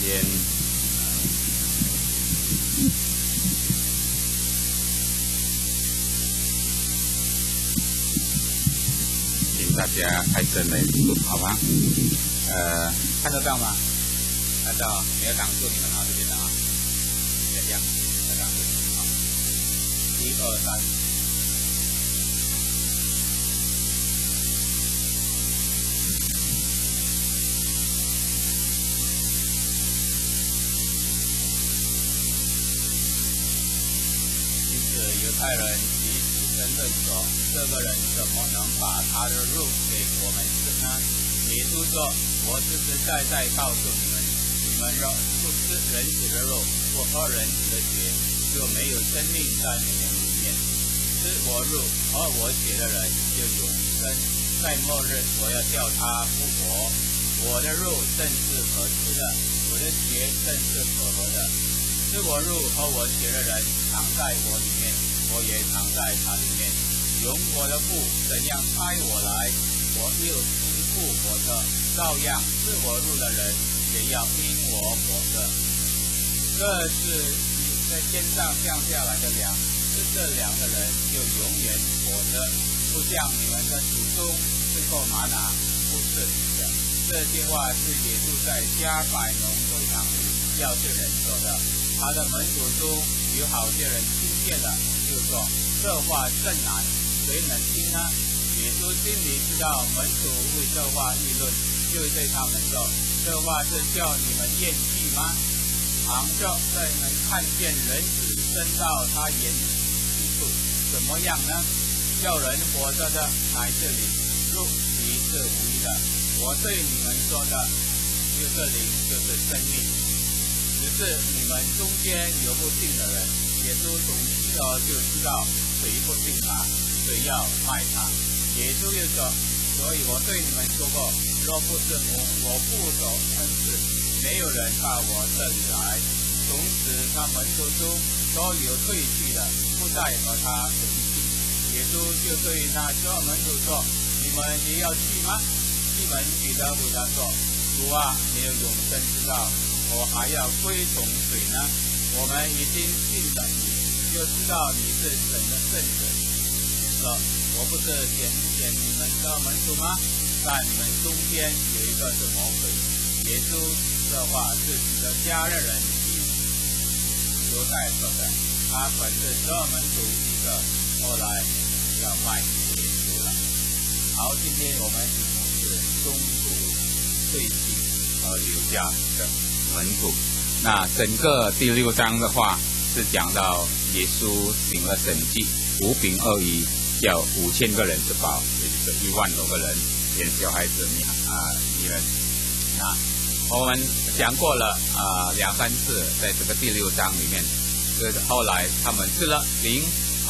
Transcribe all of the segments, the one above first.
间，请大家开声来读，好吗？看得到吗？看到，没有挡住你们啊，这边的啊，这样，没有挡住你们啊。1、2、3。犹太人彼此争论说：“这个人怎么能把他的肉给我们吃呢？”耶稣说：“我实实在在告诉你们，你们若不吃人子的肉，不喝人子的血，就没有生命在你们里面。吃我肉喝我血的人就有生，在末日我要叫他复活。我的肉正是可吃的，我的血正是可喝的。吃我肉和我血的人常在我里面，我也常在他里面。用我的父怎样差我来，我又因父活着，照样吃我肉的人也要因我活着。这是在天上降下来的粮，吃这粮的人就永远活着，不像你们的祖宗吃过玛拿，不是死的。这些话是耶稣在加百农会堂里教训人说的。他的门徒中有好些人听见了，就说：“这话甚难，谁能听呢？”耶稣心里知道门徒为这话议论，就对他们说：“这话是叫你们厌弃吗？倘若在能看见人子升到他眼之处，怎么样呢？叫人活着的乃是灵，肉体是无益的。我对你们说的，就是灵，就是生命。只是你们中间有不信的人。”耶稣从起头就知道谁不信他，谁要卖他。耶稣又说：“所以我对你们说过，若不是我父所恩赐，没有人到我这里来。”从此他门徒中所有退去的，不再和他同去。耶稣就对那12门徒说：“你们也要去吗？”西门彼得回答说：“主啊，你有永生之道，我还要归从谁呢？我们已经信了你，就知道你是神的圣者。说：我不是拣你们的门徒吗？在你们中间有一个是魔鬼。”耶稣这话是指着加略人犹太说的，他本是12门徒一个，后来要卖耶稣了。好，今天我们题目是中途退去而留下的门徒。那整个第6章的话是讲到耶稣行了神迹，5饼2鱼叫5000个人吃饱，也就是1万多个人，连小孩子女人。我们讲过了2-3次，在这个第6章里面，后来他们吃了饼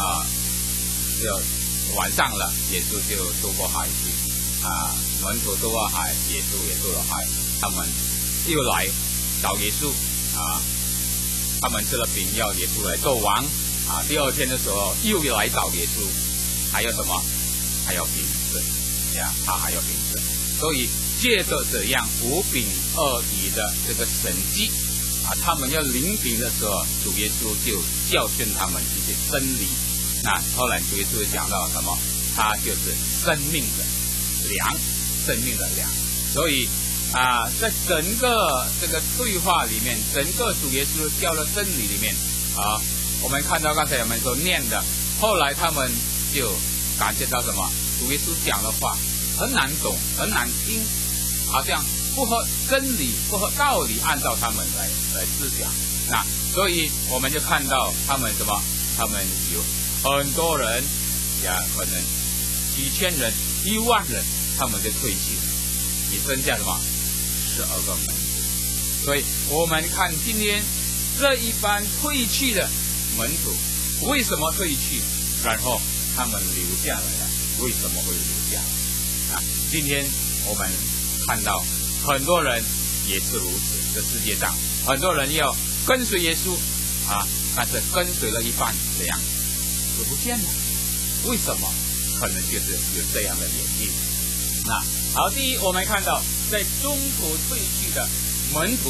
就晚上了，耶稣就渡过海去门徒渡过海，耶稣也渡了海，他们又来找耶稣他们吃了饼要耶稣来做王第二天的时候又来找耶稣，还有什么？还有饼子他还有饼子。所以借着这样5饼2鱼的这个神迹他们要领饼的时候，主耶稣就教训他们一些真理。那后来主耶稣讲到什么？他就是生命的粮，生命的粮。所以在整个这个对话里面，整个主耶稣教的真理里面我们看到刚才我们所念的，后来他们就感觉到什么？主耶稣讲的话很难懂，很难听，好像不合真理，不合道理，按照他们来思想。那所以我们就看到他们什么？他们有很多人可能几千人、1万人，他们就退去，只剩下什么？12个门徒。所以我们看今天这一班退去的门徒为什么退去，然后他们留下来了，为什么会留下来今天我们看到很多人也是如此，这世界上很多人要跟随耶稣但是跟随了一半这样就不见了，为什么？可能就是有这样的原因。好，第一我们看到在中途退去的门徒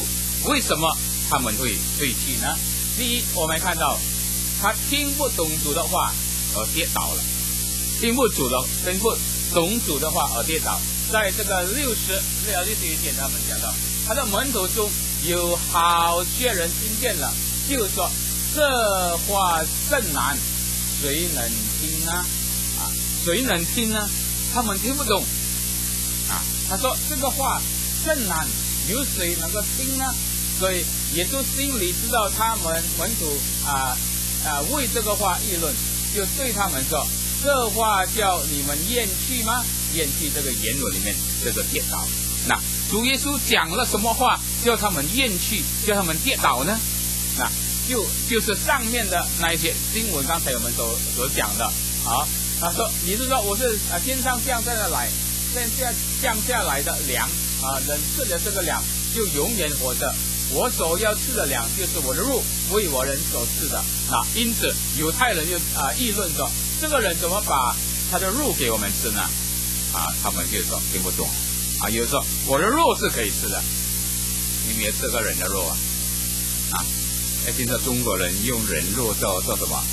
为什么他们会退去呢？第一，我们看到他听不懂主的话而跌倒了，听不懂主的话而跌倒。在这个61节，他们讲到他的门徒中有好些人听见了，就说这话甚难，谁能听呢？谁能听呢？他们听不懂他说这个话甚难，有谁能够听呢？所以耶稣心里知道他们门徒为这个话议论，就对他们说，这话叫你们厌弃吗？厌弃这个言论里面这个跌倒。那主耶稣讲了什么话叫他们厌弃，叫他们跌倒呢？就是上面的那一些经文，刚才我们所讲的他说你是说我是天上降下来的粮人吃的这个粮就永远活着，我所要吃的粮就是我的肉，为我人所吃的。因此犹太人就议论说，这个人怎么把他的肉给我们吃呢？他们就说听不懂有人说我的肉是可以吃的，你没有吃过人的肉听说中国人用人肉做什么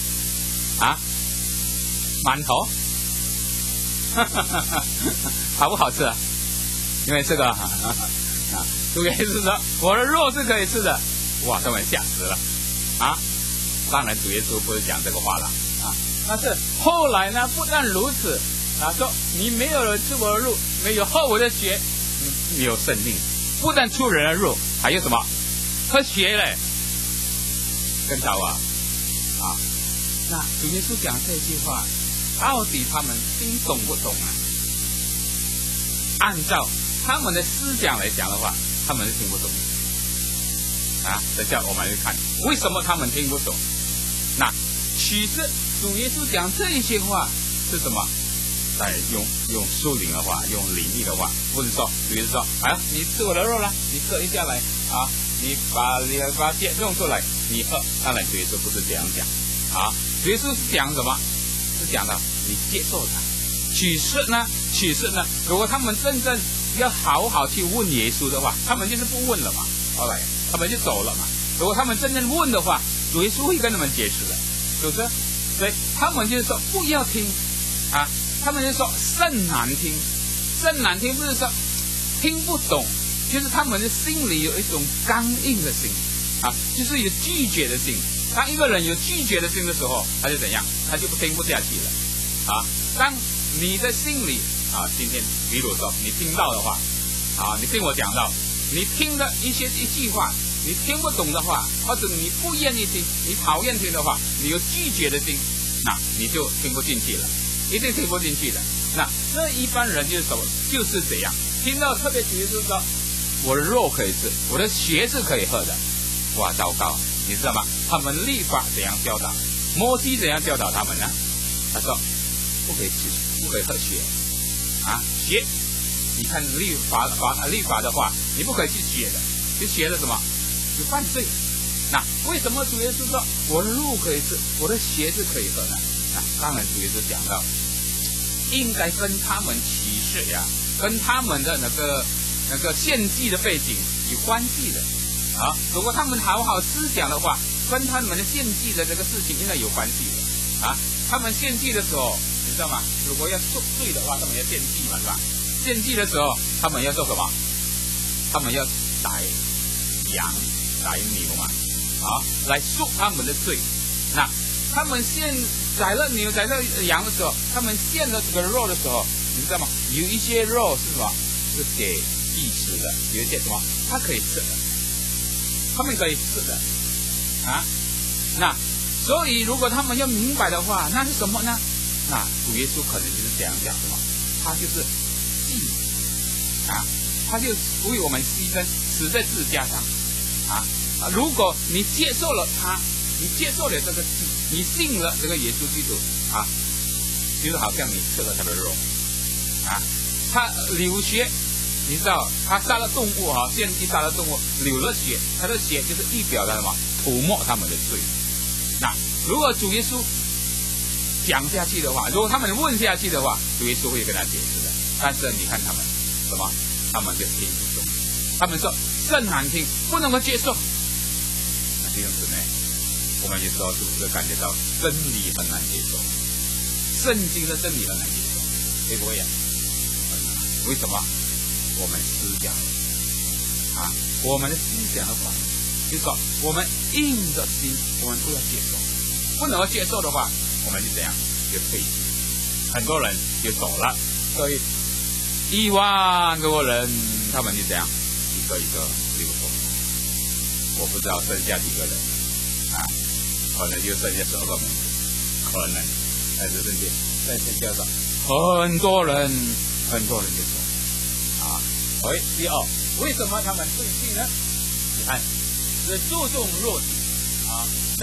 馒头好不好吃因为这个主耶稣说我的肉是可以吃的，哇，他们吓死了当然主耶稣不是讲这个话了但是后来呢，不但如此说你没有吃我的肉，没有喝我的血，你没有生命。不但吃人的肉，还有什么喝血嘞，更糟那主耶稣讲这句话，到底他们听懂不懂按照他们的思想来讲的话，他们是听不懂等下我们来看为什么他们听不懂。其实主耶稣讲这一些话是什么？用属灵的话，用灵力的话，不是说主耶稣说你吃我的肉了，你喝一下来你把血弄出来你喝。当然主耶稣不是这样讲主耶稣是讲什么？是讲到你接受它。其实呢如果他们真正要好好去问耶稣的话，他们就是不问了嘛，后来他们就走了嘛。如果他们真正问的话，主耶稣会跟他们解释的，是不是？所以他们就是说不要听他们就说甚难听不是说听不懂，就是他们的心里有一种刚硬的心就是有拒绝的心。当一个人有拒绝的心的时候，他就怎样？他就听不下去了当你的心里今天比如说你听到的话你听我讲到，你听的一句话你听不懂的话，或者你不愿意听，你讨厌听的话，你有拒绝的心，你就听不进去了，一定听不进去的。这一般人就是这样，听到特别主耶稣说我的肉可以吃，我的血是可以喝的，哇，糟糕，你知道吗？他们律法怎样教导？摩西怎样教导他们呢？他说不可以吃，不可以喝血血，你看律法的话，你不可以去血的，去血的什么？有犯罪。为什么主耶稣说我的肉可以吃，我的血是可以喝的？当然主耶稣讲到应该跟他们启示跟他们的那个献祭的背景有关系的如果他们好好思想的话，跟他们的献祭的这个事情应该有关系的他们献祭的时候你知道吗？如果要赎罪的话，他们要献祭嘛，是吧？献祭的时候他们要做什么？他们要宰羊宰牛嘛来赎他们的罪。他们宰了牛宰了羊的时候，他们献了这个肉的时候，你知道吗？有一些肉是什么？是给祭司的，有一些什么他可以吃的，他们可以吃的所以如果他们要明白的话，那是什么呢？主耶稣可能就是这样讲什么？他就是祭他就为我们牺牲，死在十字架上如果你接受了他，你接受了这个祭，你信了这个耶稣基督就是好像你吃了他的肉他流血，你知道他杀了动物献祭杀了动物流了血，他的血就是预表的什么？涂抹他们的罪。如果主耶稣讲下去的话，如果他们问下去的话，主耶稣会跟他解释的。但是你看他们什么？他们就听不懂。他们说甚难听，不能够接受。那弟兄姊妹，我们有时候是不是感觉到真理很难接受？圣经的真理很难接受，会不会呀？为什么？我们思想我们的思想的话，就是说我们硬着心，我们不要接受，不能够接受的话，我们就怎样？就退避。很多人就走了，所以1万多人，他们就这样一个一个流走。我不知道剩下几个人可能就剩下12个名字，可能但是剩下的很多人就走第二，为什么他们退避呢？你看，是注重肉体在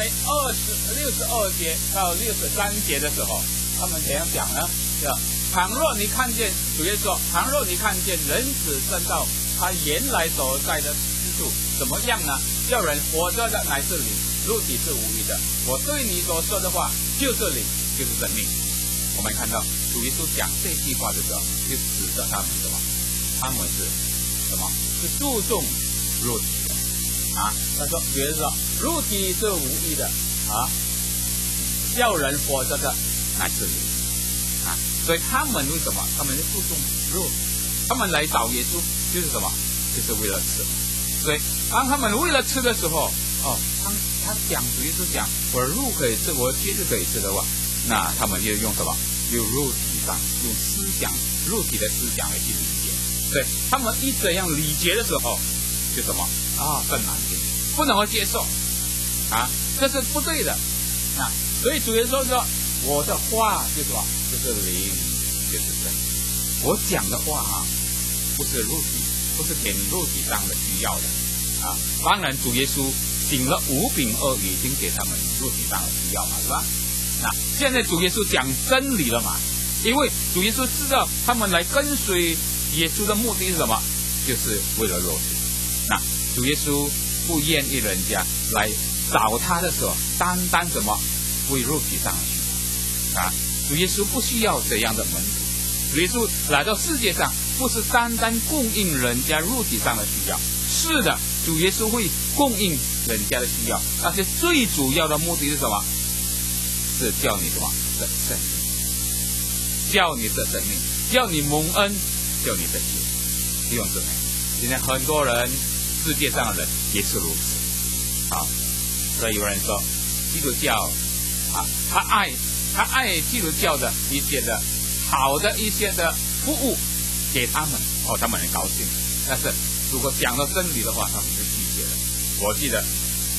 62节到63节的时候，他们怎样讲呢？倘若你看见，主耶稣说，倘若你看见人子升到他原来所在的之处，怎么样呢？叫人活着的乃是灵，肉体是无益的。我对你所说的话就是灵，就是生命。我们看到主耶稣讲这句话的时候，就指着他们什么？他们是什么？是注重肉体的他说，主耶稣说，肉体是无益的叫人活着的乃是灵所以他们为什么？他们是注重肉体，他们来找耶稣就是什么？就是为了吃。所以当他们为了吃的时候他讲主耶稣讲，我肉可以吃，我血是可以吃的话，那他们就用什么？用肉体上，用思想，肉体的思想来去理解。所以他们一这样理解的时候，就什么更难听，不能够接受这是不对的所以主耶稣说，我的话就是什么？就是灵，就是真。我讲的话不是肉体，不是给肉体上的需要的当然主耶稣醒了5饼2鱼，已经给他们肉体上的需要嘛，是吧？现在主耶稣讲真理了嘛？因为主耶稣知道他们来跟随耶稣的目的是什么？就是为了肉体。主耶稣不愿意人家来找他的时候单单什么为肉体上的需要主耶稣不需要这样的门徒。主耶稣来到世界上不是单单供应人家肉体上的需要，是的，主耶稣会供应人家的需要，但是最主要的目的是什么？是叫你什么得生命，叫你得生命，叫你蒙恩，叫你得救。弟兄姊妹，今天很多人，世界上的人也是如此所以有人说基督教他爱基督教的一些的好的一些的服务给他们他们很高兴。但是如果讲到真理的话，他们是拒绝的。我记得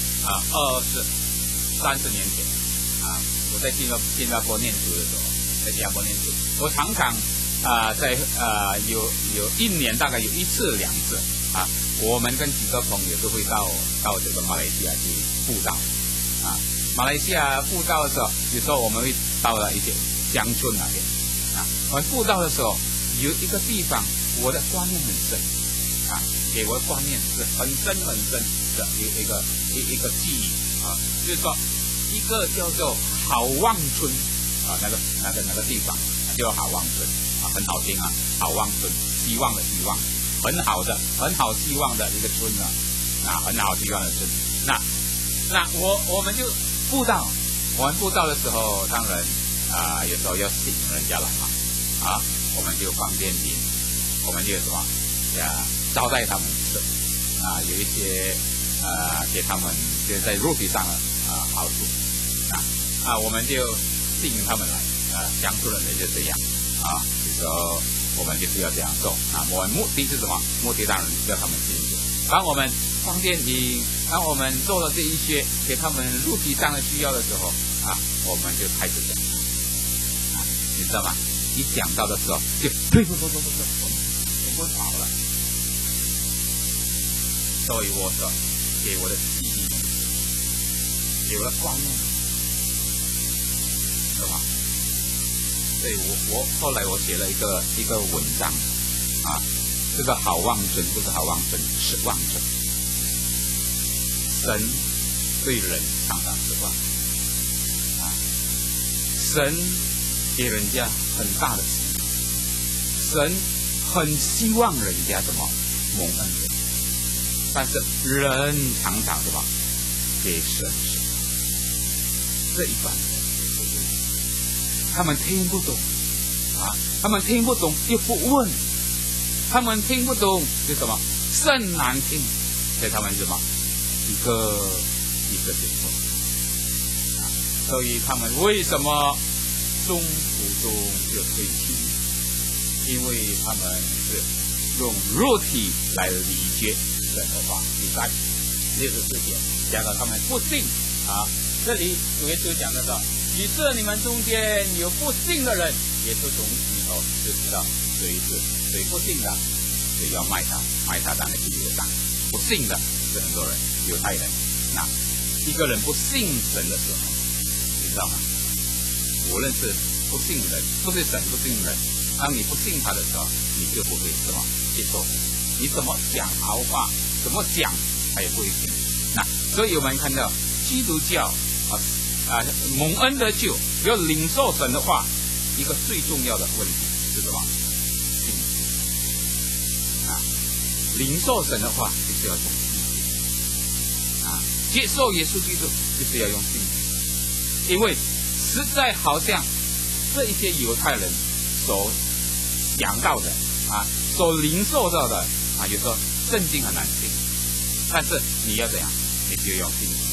30年前我在新加坡念书的时候，我常常在有1年大概有1次2次我们跟几个朋友都会到这个马来西亚去布道马来西亚布道的时候，有时候我们会到了一些乡村那边我们布道的时候，有一个地方我的观念很深给我的观念是很深的一个记忆就是说一个叫做好望村那个地方叫好望村很好听好望村，希望的希望，很好希望的一个村很好希望的村。那我们就布道，我们布道的时候，当然有时候要请人家来嘛我们就放电饼，我们就什么招待他们吃有一些给他们就在肉体上的好处我们就吸引他们来乡村人就这样有时候我们就是要这样做我们目的是什么？目的当然要他们信主。当我们放电饼，当我们做了这一些给他们肉体上的需要的时候我们就开始讲你知道吗？一讲到的时候就不跑了。所以我说给我的记忆，给我的观念是吧？所以我后来我写了一个文章这个好望村不是好望村，是望村。神对人常常失望神给人家很大的希望，神很希望人家怎么蒙恩。 但是人常常什么给神什么？这一般他们听不懂啊，他们听不懂又不问，他们听不懂就什么甚难听，所以他们什么一个一个接受。所以他们为什么中途中就退去？因为他们是用肉体来理解神的话。第三64节讲到他们不信啊，这里主耶稣讲的是，于是你们中间有不信的人，耶稣从里头就知道谁不信的，谁要卖他当的第一个上。不信的是很多人，犹太人。那一个人不信神的时候，你知道吗？无论是不信人，不是神不信人，当你不信他的时候，你就不会什么接受。你怎么讲好话，怎么讲，他也不会听。那所以我们看到基督教蒙恩得救，要领受神的话，一个最重要的问题是什么？信心啊！领受神的话就是要用信心啊！接受耶稣基督就是要用信心，因为实在好像这一些犹太人所想到的所领受到的有时候圣经很难信，但是你要怎样？你就用信心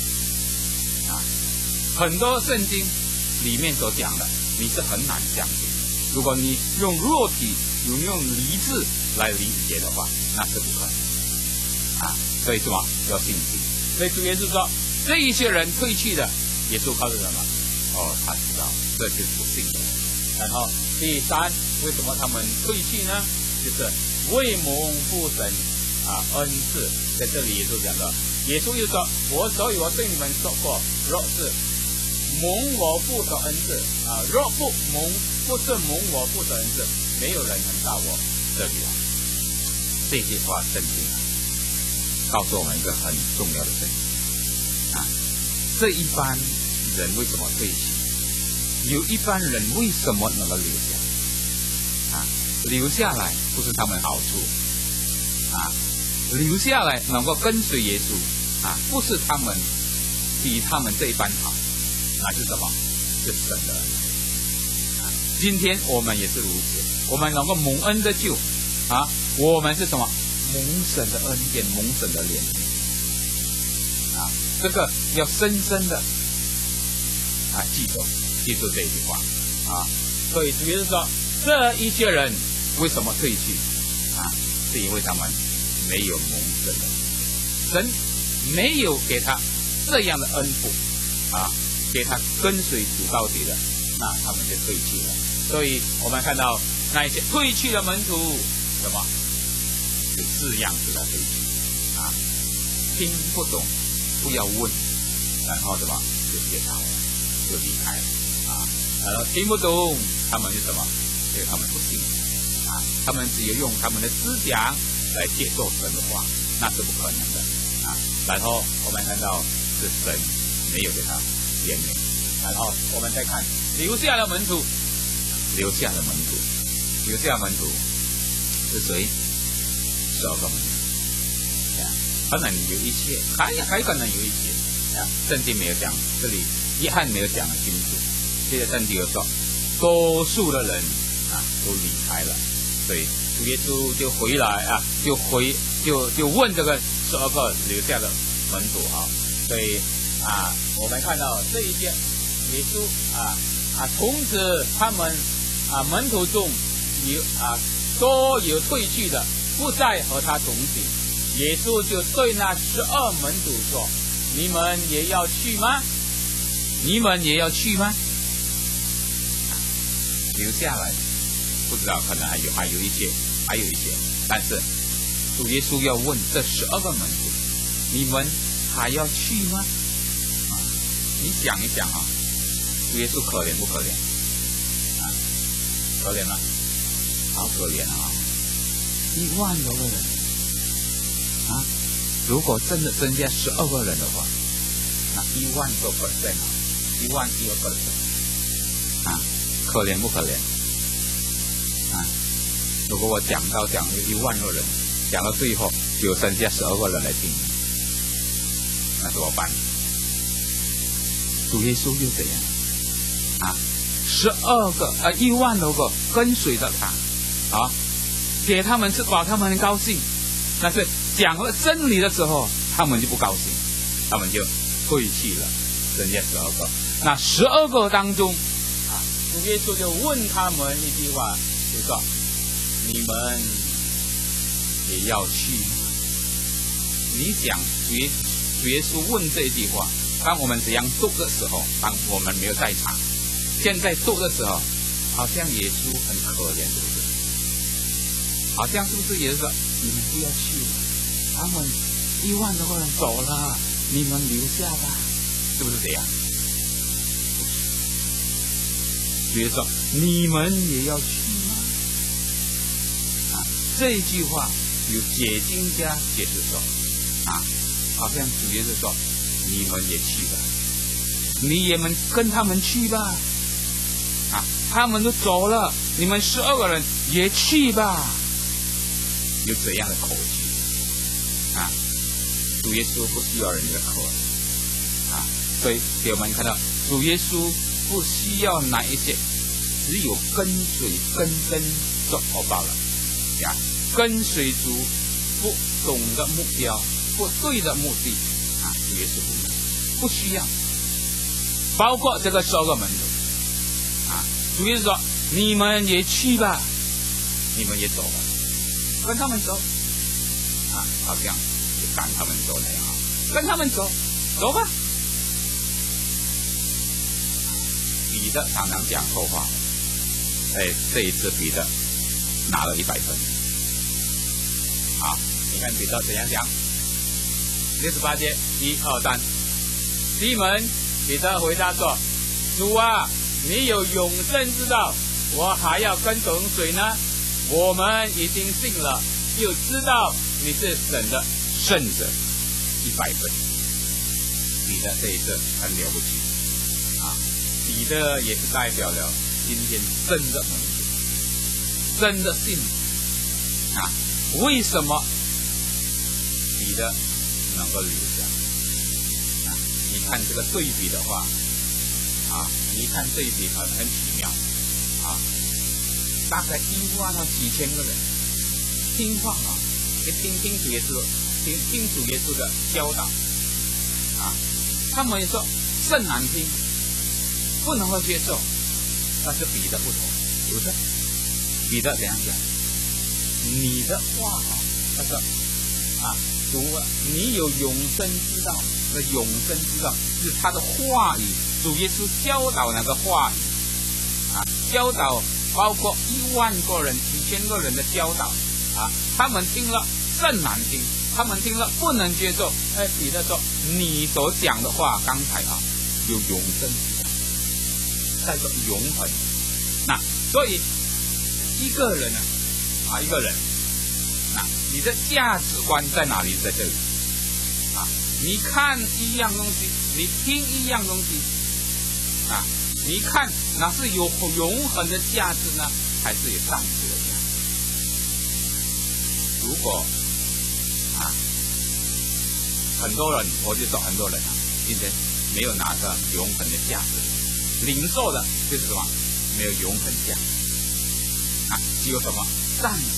很多圣经里面所讲的，你是很难相信。如果你用肉体、用理智来理解的话，那是不可能所以什么要信心？所以主耶稣说，这一些人退去的，耶稣告诉什么？他知道这就是不信的。然后第三，为什么他们退去呢？就是未蒙父神恩赐。在这里耶稣讲到，耶稣又说，所以我对你们说过，若是蒙我父的恩赐若不是蒙我父的恩赐，没有人能到我这里来。这句话圣经告诉我们一个很重要的圣经这一般人为什么退去？有一般人为什么能够留下留下来不是他们好处留下来能够跟随耶稣不是他们比他们这一般好，那是什么？是神的恩。今天我们也是如此，我们能够蒙恩的救我们是什么？蒙神的恩典，蒙神的怜悯这个要深深的记住这一句话所以主耶稣说，这一些人为什么退去是因为他们没有蒙神的，神没有给他这样的恩福给他跟随主到底的，那他们就退去了。所以我们看到那一些退去的门徒什么？就这样子的退去听不懂不要问，然后什么就跌倒了，就离开了然后听不懂他们是什么？因为他们不信他们只有用他们的思想来接受神的话，那是不可能的然后我们看到是神没有给他怜悯。然后我们再看留下的门徒是谁？12个门徒可能有一些还可能有一些圣经没有讲，这里约翰没有讲得清楚。接着圣经有说多数的人都离开了，所以主耶稣就回来就问这个12个留下的门徒所以我们看到这一些耶稣从此他们门徒中都有退去的，不再和他同行。耶稣就对那12门徒说，你们也要去吗？你们也要去吗？留下来不知道，可能还有一些，但是主耶稣要问这12个门徒，你们还要去吗？你想一想主耶稣可怜不可怜？可怜吗？好可怜1万多个人如果真的增加12个人的话，那1万多%，1万1个%可怜不可怜？如果我讲了1万个人，讲到最后就剩下12个人来听，那怎么办？主耶稣就这样啊，1万多个跟随着他啊，给他们吃饱，他们很高兴。但是讲了真理的时候，他们就不高兴，他们就退去了，剩下12个。那12个当中啊，主耶稣就问他们一句话，就说：“你们也要去。”你想主耶稣问这句话，当我们怎样读的时候，当我们没有在场，现在读的时候，好像耶稣很可怜，是不是？好像是不是耶稣说：“你们不要去了，他们1万多个人走了，你们留下吧。”是不是这样？主耶稣说：“你们也要去吗？”啊，这一句话有解经家解释说，啊，好像主耶稣说：“你们也去吧，你也们跟他们去吧。”啊，他们都走了，你们12个人也去吧。有这样的口气啊，主耶稣不需要人的口啊，所以给我们看到主耶稣不需要哪一些，只有跟随跟走罢了呀。跟随主不懂的目标，不对的目的啊，主耶稣不需要。包括这个12个门徒啊，主耶稣说：“你们也去吧，你们也走吧。”跟他们走啊，好像就赶他们走那样啊，跟他们走吧。彼得常常讲后话，这一次彼得拿了100分。好，你看彼得怎样讲？68节1、2、3。西门彼得回答说：“主啊，你有永生之道，我还要跟从谁呢？我们已经信了，又知道你是神的圣者。”100分。彼得这一次很了不起啊！彼得也是代表了今天真的门徒，真的信啊！为什么彼得能够留下啊？你看这个对比的话啊，你看对比很奇妙啊！大概1万到几千个人听话啊，听主耶稣，听主耶稣的教导啊，他们也说甚难听，不能够接受。但是彼得不同，是不是？彼得怎样讲？你的话啊，他说啊，主啊，你有永生之道。那永生之道是他的话语，主耶稣教导那个话语啊，教导。包括1万个人、几千个人的教导啊，他们听了甚难听，他们听了不能接受。彼得说：“你所讲的话，刚才啊，有永生之道，带着永恒。”那所以一个人啊，那你的价值观在哪里？在这里啊，你看一样东西，你听一样东西啊。你看，那是有永恒的价值呢，还是有暂时的价值？如果啊，很多人，我就说很多人啊，今天没有拿着永恒的价值，领受的就是什么？没有永恒价值啊，只有什么暂时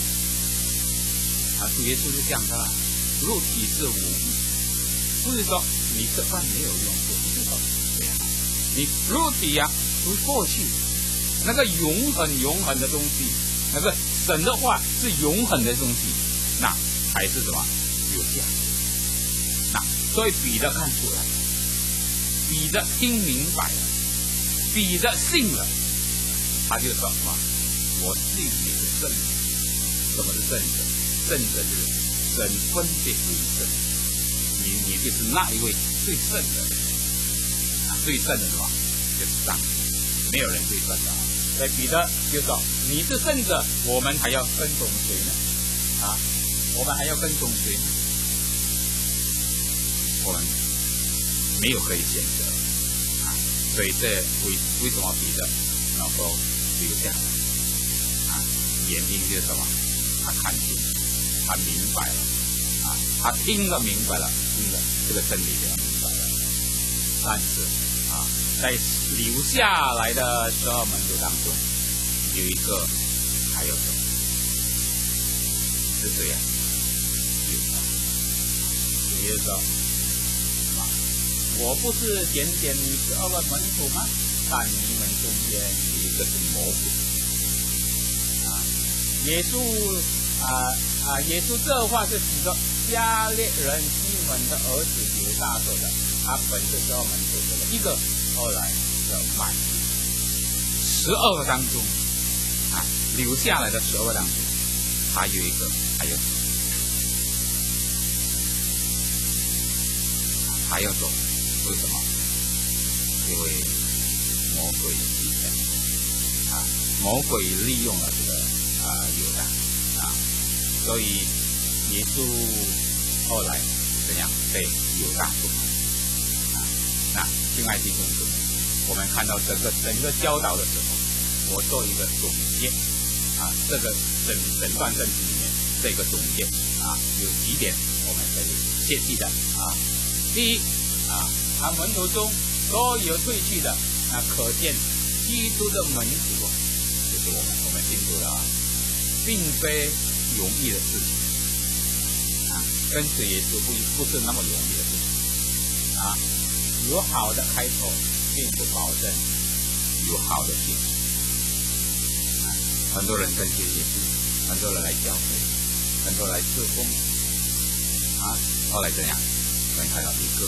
啊？主耶稣是这样的啦，肉体是无益，不是说你吃饭没有用，不是说这样。你肉体呀，不过去，那个永恒的东西，那个神的话是永恒的东西，那还是什么有价值？那所以彼得看出来，彼得听明白了，彼得信了，他就说什么？我信你是圣者。什么是圣者？圣者就是神分别为圣，你就是那一位最圣的人。最圣的什么？就是上帝，没有人最圣的。所以彼得就说：“你是圣者，我们还要跟从谁呢？啊，我们还要跟从谁呢？我们没有可以选择啊。所以这为什么彼得能够留下来啊？原因就是什么？他看见，他明白了他听了明白了，听了这个真理就明白了。但是在留下来的12门徒当中，有一个还要走，是这样。主耶稣说：“我不是拣选你12个门徒吗？但你们中间有一个是魔鬼。”耶稣这话是指着加略人西门的儿子犹大说的，他本是12门徒中的一个，后来要卖。12个当中留下来的12个当中，还有一个还要走，为什么？因为魔鬼欺骗魔鬼利用了这个犹大所以耶稣后来怎样被犹大出卖那亲爱的弟兄姊妹，我们看到整个教导的时候，我做一个总结这个整段圣经里面这个总结有几点我们可以切记的第一他门徒中都有退去的，那可见基督的门徒就是我们清楚了并非容易的事情跟随耶稣不是那么容易的事情有好的开头，并不保证有好的结束很多人跟随耶稣，很多人来教会，很多人来侍奉后来怎样？我们看到一个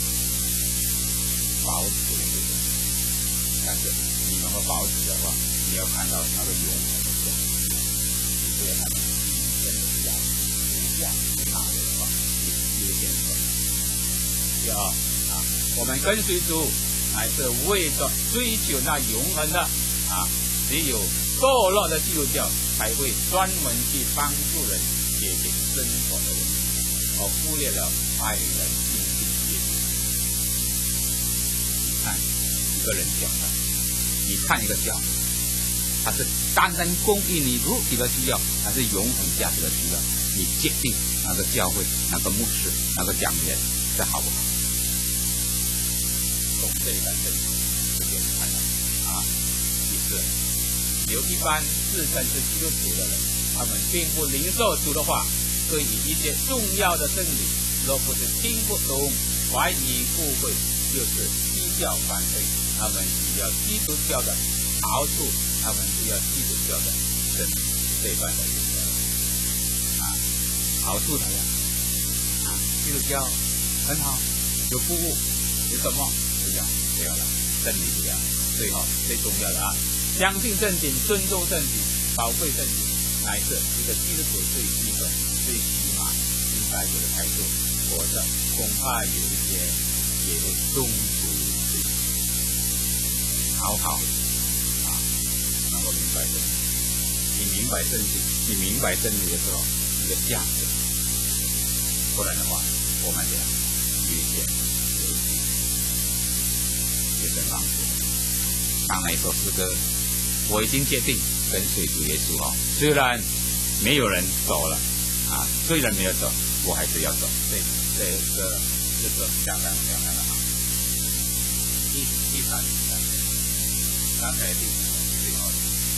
保持的这个，但是你能够保持的话，你要看到那个永恒的家，你不要看到今天的家不样大的话，你有点第二我们跟随主乃是为着追求那永恒的只有堕落的基督教才会专门去帮助人解决生活的问题，而忽略了爱人亲近耶稣。你看一个人教会，你看一个教会，它是单单供应你肉体的需要，还是永恒价值的需要？你决定那个教会、那个牧师、那个讲员这好不好？从这一段圣经就可以看到其次有一般自称是基督徒的人，他们并不领受主的话，对于一些重要的真理若不是听不懂，怀疑误会，就是讥笑反对，他们只要基督教的好处，他们只要基督教的真理，这一段的好处怎样基督教很好，有服务，有什么不要了，真理不要，最好最重要的相信圣经，尊重圣经，宝贵圣经，乃是一个基督徒最基本、最起码应该有的态度。否则，恐怕有一些也会中途退出。好能够明白圣经，你明白圣经，你明白真理的时候，你的价值。不然的话，我们这样有一些放弃。刚才一首诗歌，我已经决定跟随主耶稣虽然没有人走了虽然没有走，我还是要走。这个相当的好。第三，刚才第最后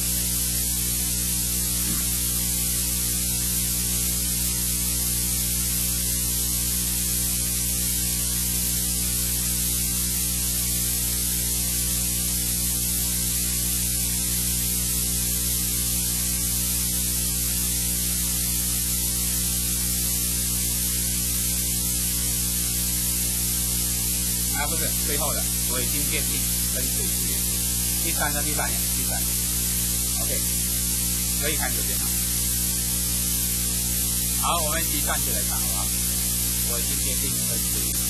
不是最后的，我已经决定跟随主耶稣。第三，OK， 可以看这边好，我们一起站起来看好不好？我已经决定跟随